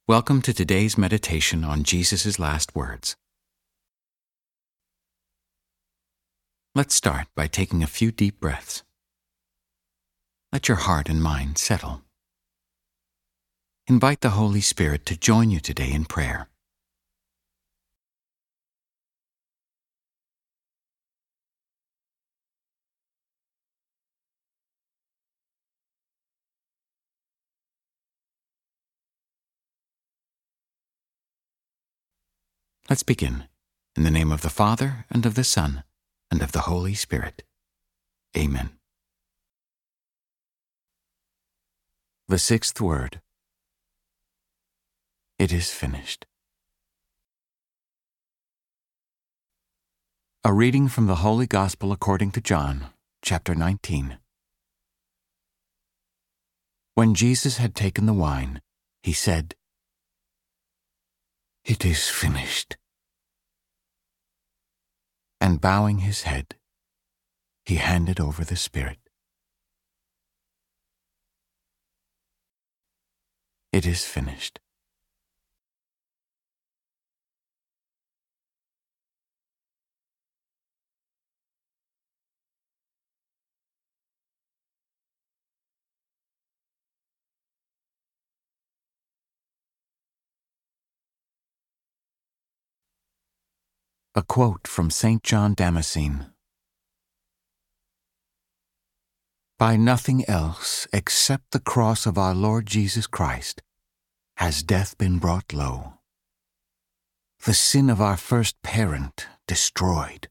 Welcome to today's meditation on Jesus' last words. Let's start by taking a few deep breaths. Let your heart and mind settle. Invite the Holy Spirit to join you today in prayer. Let's begin. In the name of the Father, and of the Son, and of the Holy Spirit. Amen. The sixth word. It is finished. A reading from the Holy Gospel according to John, chapter 19. When Jesus had taken the wine, he said, "It is finished." And bowing his head, he handed over the Spirit. It is finished. A quote from St. John Damascene. By nothing else except the cross of our Lord Jesus Christ has death been brought low. The sin of our first parent destroyed.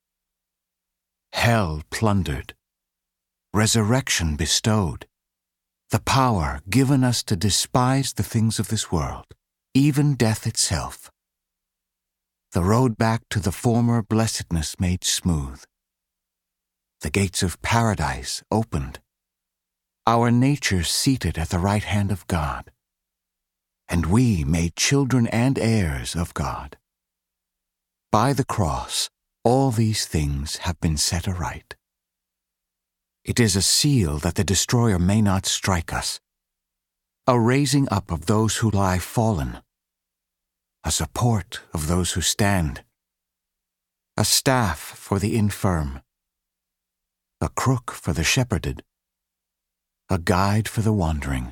Hell plundered. Resurrection bestowed. The power given us to despise the things of this world, even death itself. The road back to the former blessedness made smooth. The gates of paradise opened. Our nature seated at the right hand of God. And we made children and heirs of God. By the cross, all these things have been set aright. It is a seal that the destroyer may not strike us, a raising up of those who lie fallen, a support of those who stand, a staff for the infirm, a crook for the shepherded, a guide for the wandering,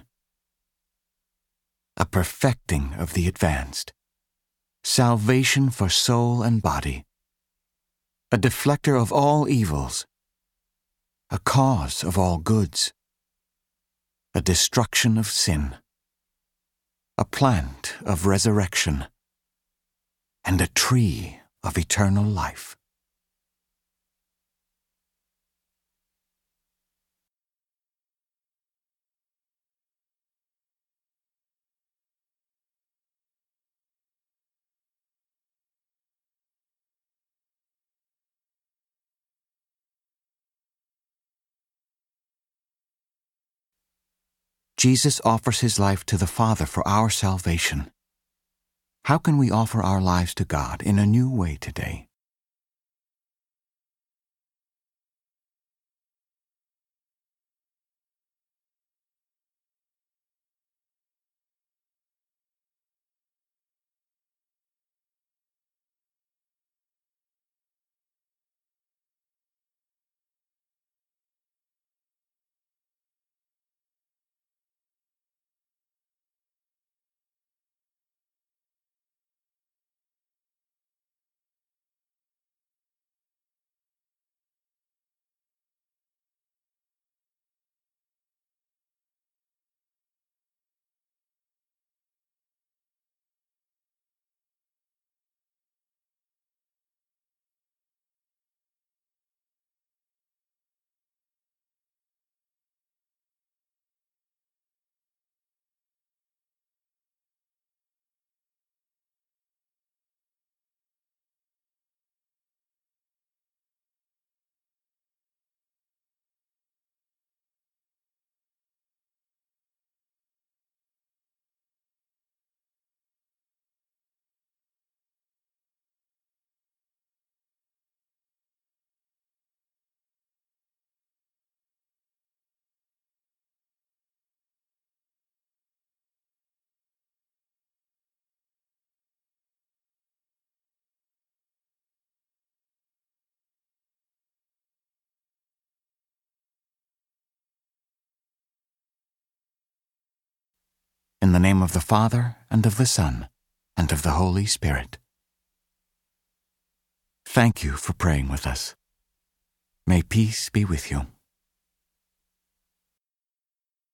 a perfecting of the advanced, salvation for soul and body, a deflector of all evils, a cause of all goods, a destruction of sin, a plant of resurrection, and a tree of eternal life. Jesus offers his life to the Father for our salvation. How can we offer our lives to God in a new way today? In the name of the Father, and of the Son, and of the Holy Spirit. Thank you for praying with us. May peace be with you.